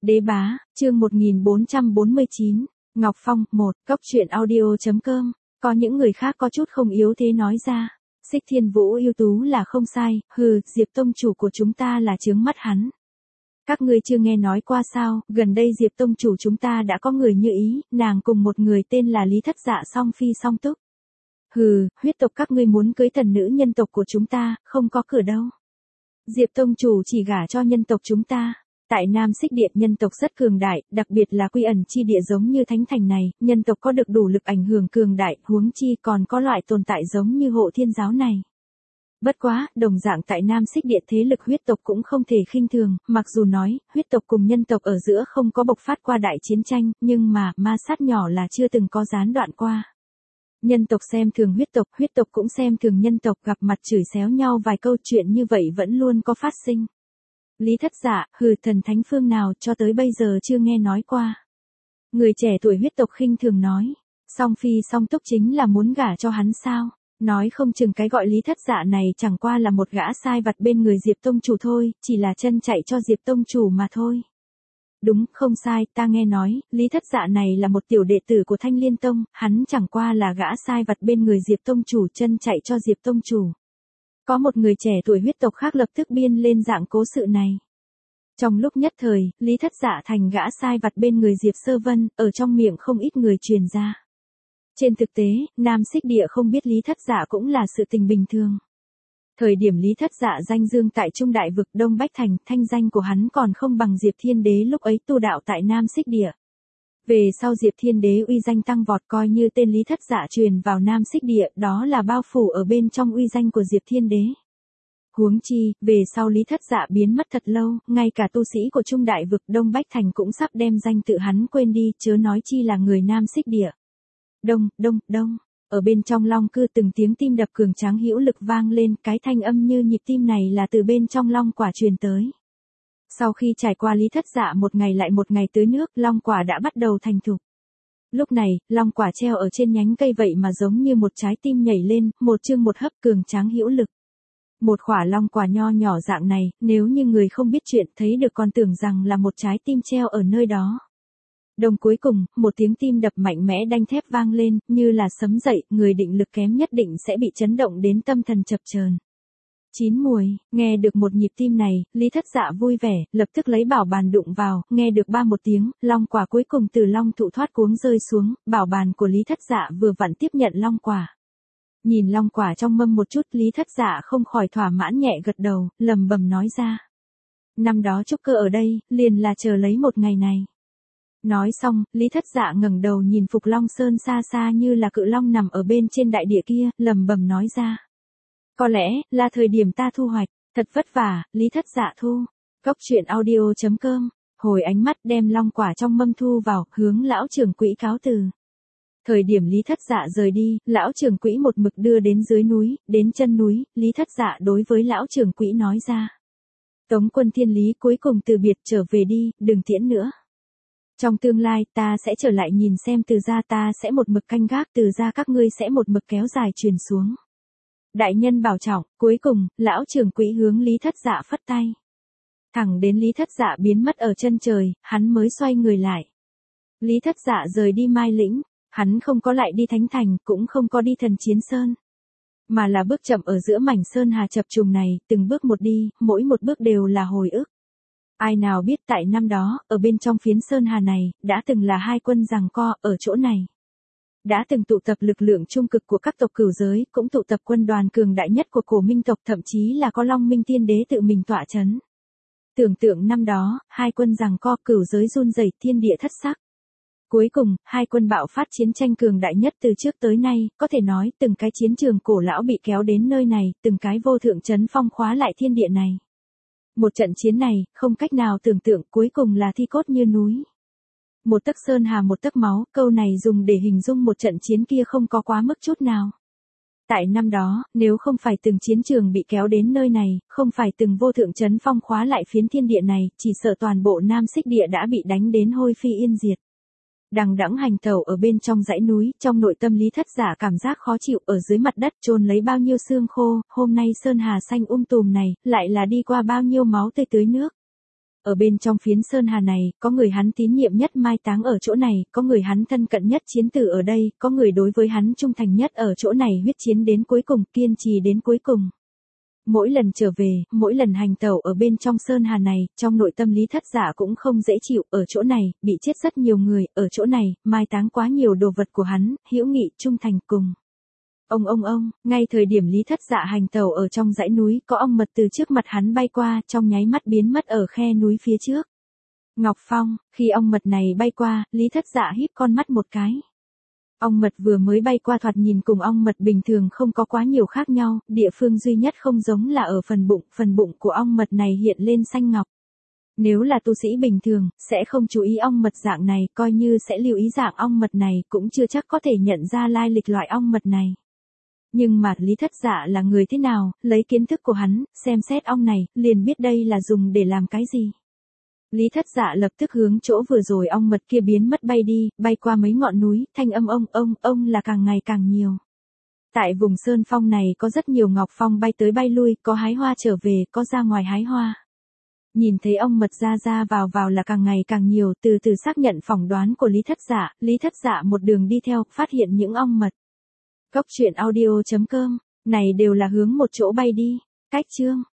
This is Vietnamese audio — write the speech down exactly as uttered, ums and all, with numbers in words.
Đế bá, chương một nghìn bốn trăm bốn mươi chín, Ngọc Phong, một, cốc truyện audio.com, có những người khác có chút không yếu thế nói ra. Xích Thiên Vũ ưu tú là không sai, hừ, Diệp tông chủ của chúng ta là chướng mắt hắn. Các ngươi chưa nghe nói qua sao, gần đây Diệp tông chủ chúng ta đã có người như ý, nàng cùng một người tên là Lý Thất Dạ song phi song túc. Hừ, huyết tộc các ngươi muốn cưới thần nữ nhân tộc của chúng ta, không có cửa đâu. Diệp tông chủ chỉ gả cho nhân tộc chúng ta. Tại Nam Xích Điện nhân tộc rất cường đại, đặc biệt là quy ẩn chi địa giống như Thánh Thành này, nhân tộc có được đủ lực ảnh hưởng cường đại, huống chi còn có loại tồn tại giống như Hộ Thiên giáo này. Bất quá, đồng dạng tại Nam Xích Điện thế lực huyết tộc cũng không thể khinh thường, mặc dù nói, huyết tộc cùng nhân tộc ở giữa không có bộc phát qua đại chiến tranh, nhưng mà, ma sát nhỏ là chưa từng có gián đoạn qua. Nhân tộc xem thường huyết tộc, huyết tộc cũng xem thường nhân tộc, gặp mặt chửi xéo nhau vài câu chuyện như vậy vẫn luôn có phát sinh. Lý Thất Dạ, hừ, thần thánh phương nào cho tới bây giờ chưa nghe nói qua. Người trẻ tuổi huyết tộc khinh thường nói, song phi song túc chính là muốn gả cho hắn sao, nói không chừng cái gọi Lý Thất Dạ này chẳng qua là một gã sai vặt bên người Diệp tông chủ thôi, chỉ là chân chạy cho Diệp tông chủ mà thôi. Đúng, không sai, ta nghe nói, Lý Thất Dạ này là một tiểu đệ tử của Thanh Liên Tông, hắn chẳng qua là gã sai vặt bên người Diệp tông chủ chân chạy cho Diệp tông chủ. Có một người trẻ tuổi huyết tộc khác lập tức biên lên dạng cố sự này. Trong lúc nhất thời, Lý Thất Dạ thành gã sai vặt bên người Diệp Sơ Vân, ở trong miệng không ít người truyền ra. Trên thực tế, Nam Xích Địa không biết Lý Thất Dạ cũng là sự tình bình thường. Thời điểm Lý Thất Dạ danh dương tại Trung Đại Vực Đông Bách Thành, thanh danh của hắn còn không bằng Diệp Thiên Đế lúc ấy tu đạo tại Nam Xích Địa. Về sau Diệp Thiên Đế uy danh tăng vọt, coi như tên Lý Thất Dạ truyền vào Nam Xích Địa, đó là bao phủ ở bên trong uy danh của Diệp Thiên Đế. Huống chi, về sau Lý Thất Dạ biến mất thật lâu, ngay cả tu sĩ của Trung Đại Vực Đông Bách Thành cũng sắp đem danh tự hắn quên đi, chớ nói chi là người Nam Xích Địa. Đông, đông, đông, ở bên trong long cư từng tiếng tim đập cường tráng hữu lực vang lên, cái thanh âm như nhịp tim này là từ bên trong long quả truyền tới. Sau khi trải qua Lý Thất Dạ một ngày lại một ngày tưới nước, long quả đã bắt đầu thành thục. Lúc này, long quả treo ở trên nhánh cây vậy mà giống như một trái tim nhảy lên, một chương một hấp cường tráng hữu lực. Một khỏa long quả nho nhỏ dạng này, nếu như người không biết chuyện thấy được còn tưởng rằng là một trái tim treo ở nơi đó. Đồng cuối cùng, một tiếng tim đập mạnh mẽ đanh thép vang lên, như là sấm dậy, người định lực kém nhất định sẽ bị chấn động đến tâm thần chập chờn. Chín muồi, nghe được một nhịp tim này, Lý Thất Dạ vui vẻ, lập tức lấy bảo bàn đụng vào, nghe được ba một tiếng, long quả cuối cùng từ long thụ thoát cuống rơi xuống, bảo bàn của Lý Thất Dạ vừa vặn tiếp nhận long quả. Nhìn long quả trong mâm một chút, Lý Thất Dạ không khỏi thỏa mãn nhẹ gật đầu, lầm bầm nói ra. Năm đó trúc cơ ở đây, liền là chờ lấy một ngày này. Nói xong, Lý Thất Dạ ngẩng đầu nhìn Phục Long Sơn xa xa như là cự long nằm ở bên trên đại địa kia, lầm bầm nói ra. Có lẽ, là thời điểm ta thu hoạch, thật vất vả, Lý Thất Dạ thu. Cốc truyện audio.com, hồi ánh mắt đem long quả trong mâm thu vào, hướng lão trưởng quỹ cáo từ. Thời điểm Lý Thất Dạ rời đi, lão trưởng quỹ một mực đưa đến dưới núi, đến chân núi, Lý Thất Dạ đối với lão trưởng quỹ nói ra. Tống Quân Thiên Lý cuối cùng từ biệt, trở về đi, đừng tiễn nữa. Trong tương lai, ta sẽ trở lại nhìn xem từ gia ta sẽ một mực canh gác, từ gia các ngươi sẽ một mực kéo dài truyền xuống. Đại nhân bảo trọng, cuối cùng, lão trưởng quỹ hướng Lý Thất Dạ phất tay. Thẳng đến Lý Thất Dạ biến mất ở chân trời, hắn mới xoay người lại. Lý Thất Dạ rời đi Mai Lĩnh, hắn không có lại đi Thánh Thành, cũng không có đi Thần Chiến Sơn. Mà là bước chậm ở giữa mảnh sơn hà chập trùng này, từng bước một đi, mỗi một bước đều là hồi ức. Ai nào biết tại năm đó, ở bên trong phiến sơn hà này, đã từng là hai quân giằng co, ở chỗ này. Đã từng tụ tập lực lượng trung cực của các tộc cửu giới, cũng tụ tập quân đoàn cường đại nhất của cổ minh tộc, thậm chí là có Long Minh Tiên Đế tự mình tọa chấn. Tưởng tượng năm đó, hai quân giằng co, cửu giới run rẩy, thiên địa thất sắc. Cuối cùng, hai quân bạo phát chiến tranh cường đại nhất từ trước tới nay, có thể nói từng cái chiến trường cổ lão bị kéo đến nơi này, từng cái vô thượng chấn phong khóa lại thiên địa này. Một trận chiến này, không cách nào tưởng tượng, cuối cùng là thi cốt như núi. Một tấc sơn hà một tấc máu, câu này dùng để hình dung một trận chiến kia không có quá mức chút nào. Tại năm đó, nếu không phải từng chiến trường bị kéo đến nơi này, không phải từng vô thượng chấn phong khóa lại phiến thiên địa này, chỉ sợ toàn bộ Nam Xích Địa đã bị đánh đến hôi phi yên diệt. Đằng đẵng hành tẩu ở bên trong dãy núi, trong nội tâm Lý Thất Dạ cảm giác khó chịu, ở dưới mặt đất chôn lấy bao nhiêu xương khô, hôm nay sơn hà xanh um tùm này, lại là đi qua bao nhiêu máu tươi tưới nước. ở bên trong phiến sơn hà này, có người hắn tín nhiệm nhất mai táng ở chỗ này, có người hắn thân cận nhất chiến tử ở đây, có người đối với hắn trung thành nhất ở chỗ này huyết chiến đến cuối cùng, kiên trì đến cuối cùng. Mỗi lần trở về, mỗi lần hành tẩu ở bên trong sơn hà này, trong nội tâm Lý Thất Dạ cũng không dễ chịu, ở chỗ này, bị chết rất nhiều người, ở chỗ này, mai táng quá nhiều đồ vật của hắn, hữu nghị, trung thành cùng. Ông ông ông, ngay thời điểm Lý Thất Dạ hành tẩu ở trong dãy núi, có ong mật từ trước mặt hắn bay qua, trong nháy mắt biến mất ở khe núi phía trước. Ngọc Phong, khi ong mật này bay qua, Lý Thất Dạ híp con mắt một cái. Ong mật vừa mới bay qua thoạt nhìn cùng ong mật bình thường không có quá nhiều khác nhau, địa phương duy nhất không giống là ở phần bụng, phần bụng của ong mật này hiện lên xanh ngọc. Nếu là tu sĩ bình thường, sẽ không chú ý ong mật dạng này, coi như sẽ lưu ý dạng ong mật này, cũng chưa chắc có thể nhận ra lai lịch loại ong mật này. Nhưng mà Lý Thất Dạ là người thế nào, lấy kiến thức của hắn, xem xét ong này, liền biết đây là dùng để làm cái gì. Lý Thất Dạ lập tức hướng chỗ vừa rồi ong mật kia biến mất bay đi, bay qua mấy ngọn núi, thanh âm ông ông ông là càng ngày càng nhiều. Tại vùng sơn phong này có rất nhiều ngọc phong bay tới bay lui, có hái hoa trở về, có ra ngoài hái hoa. Nhìn thấy ong mật ra ra vào vào là càng ngày càng nhiều, từ từ xác nhận phỏng đoán của Lý Thất Dạ, Lý Thất Dạ một đường đi theo, phát hiện những ong mật. Cốc truyện audio chấm com, này đều là hướng một chỗ bay đi. Cách chương